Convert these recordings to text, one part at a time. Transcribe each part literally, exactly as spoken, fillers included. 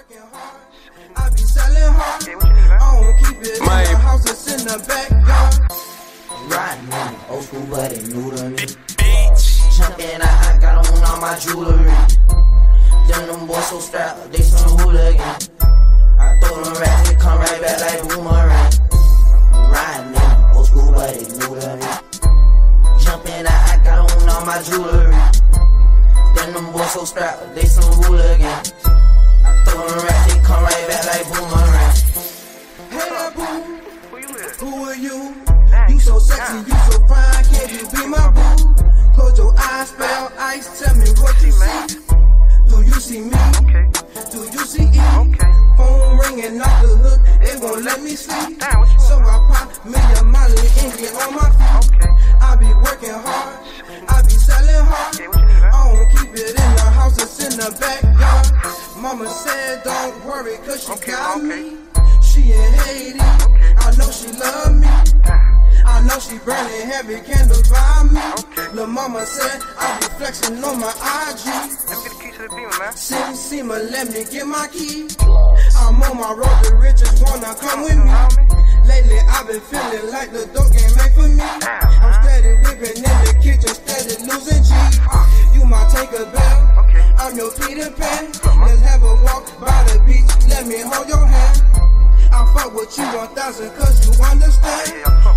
working hard. I be selling hard. I don't keep it in the house, it's in the backyard. Riding in the old school, but they new to me. Jumping out, I got on all my jewelry. Them them boys so strapped, they some hooligans. I throw them racks, they come right back like boomerang. Riding in the old school, but they new to me. Jumping out, I got on all my jewelry. Then them boys so strapped, they some hooligans. I throw them racks, they come right back like boomerang. Hey there, boo, who are you? You so sexy, you so fine, can't you be my boo? Close your eyes, spell ice, tell me what you see. Do you see me? Do you see E? Phone ringing off the hook, it won't let me sleep. So I pop me a molly and get on my feet. I be working hard, I be selling hard. I don't keep it in the house, it's in the backyard. Mama said don't worry, cause she got me. She in Haiti, I know she love me. I know she burning heavy candles by me. Lil' mama said I be flexing on my I G. Let me get the key to the beamer, man. Sim Sima, let me get my key. I'm on my road, the riches wanna come with me. Lately I've been feeling like the dope ain't made for me. I'm steady whipping in the kitchen, steady losing G. You my Tinker Bell, I'm your Peter Pan. Let's have a walk by the beach, let me hold your hand. I fuck with you one thousand cause you understand.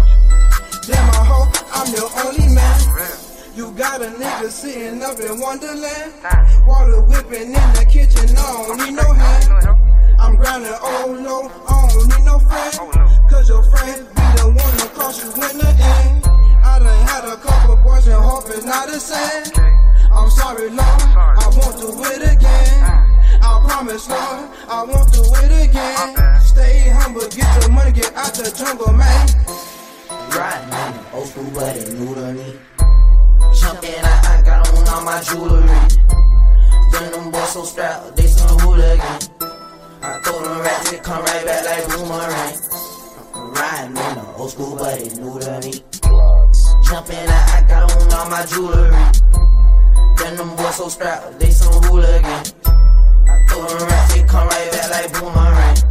Damn, I hope I'm your only man. You got a nigga sitting up in Wonderland. Water whipping in the kitchen, I don't need no hand. I'm grinding old low, I don't need no friend. Cause your friend be the one that cost you in the end. I done had a couple boys and hope it's not the same. I'm sorry, Lord, I won't do it again. I promise, Lord, I won't do it again. Stay humble, get your money, get out the jungle, man. Riding in the old school, but they new to me. Jumping out, I got on all my jewelry. Then them boys so strapped, they some hooligans. I throw them racks, they come right back like boomerang. Riding in the old school, but they new to me. Jumping out, I got on all my jewelry. Then them boys so strapped, they some hooligans. I throw them racks, they come right back like boomerang.